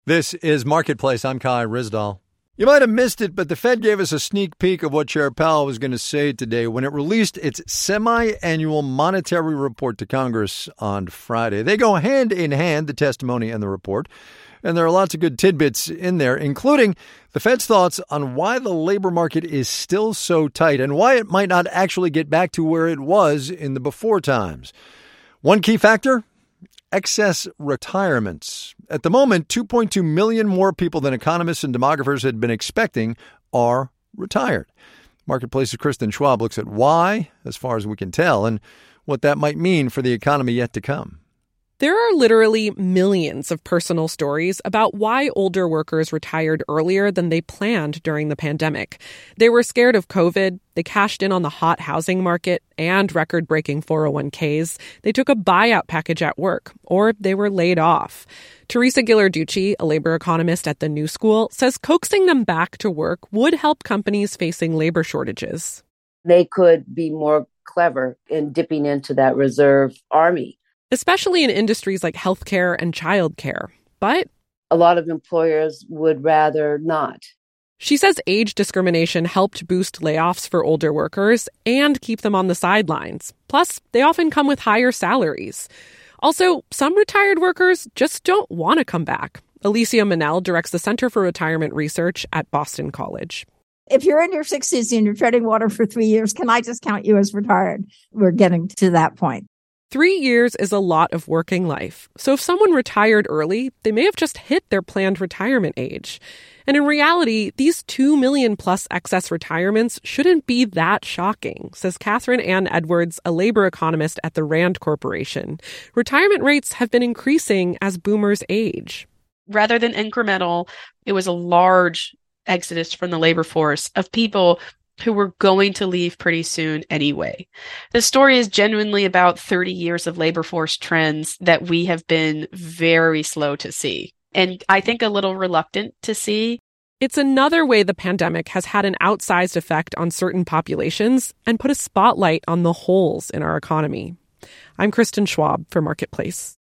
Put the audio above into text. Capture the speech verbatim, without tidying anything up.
This is Marketplace. I'm Kai Ryssdal. You might have missed it, but the Fed gave us a sneak peek of what Chair Powell was going to say today when it released its semi-annual monetary report to Congress on Friday. They go hand in hand, the testimony and the report, and there are lots of good tidbits in there, including the Fed's thoughts on why the labor market is still so tight and why it might not actually get back to where it was in the before times. One key factor? Excess retirements. At the moment, two point two million more people than economists and demographers had been expecting are retired. Marketplace's Kristen Schwab looks at why, as far as we can tell, and what that might mean for the economy yet to come. There are literally millions of personal stories about why older workers retired earlier than they planned during the pandemic. They were scared of COVID, they cashed in on the hot housing market and record-breaking four oh one k's, they took a buyout package at work, or they were laid off. Teresa Ghilarducci, a labor economist at the New School, says coaxing them back to work would help companies facing labor shortages. They could be more clever in dipping into that reserve army. Especially in industries like healthcare and childcare. But a lot of employers would rather not. She says age discrimination helped boost layoffs for older workers and keep them on the sidelines. Plus, they often come with higher salaries. Also, some retired workers just don't want to come back. Alicia Manel directs the Center for Retirement Research at Boston College. If you're in your sixties and you're treading water for three years, can I just count you as retired? We're getting to that point. Three years is a lot of working life. So if someone retired early, they may have just hit their planned retirement age. And in reality, these two million plus excess retirements shouldn't be that shocking, says Catherine Ann Edwards, a labor economist at the Rand Corporation. Retirement rates have been increasing as boomers age. Rather than incremental, it was a large exodus from the labor force of people who were going to leave pretty soon anyway. The story is genuinely about thirty years of labor force trends that we have been very slow to see, and I think a little reluctant to see. It's another way the pandemic has had an outsized effect on certain populations and put a spotlight on the holes in our economy. I'm Kristen Schwab for Marketplace.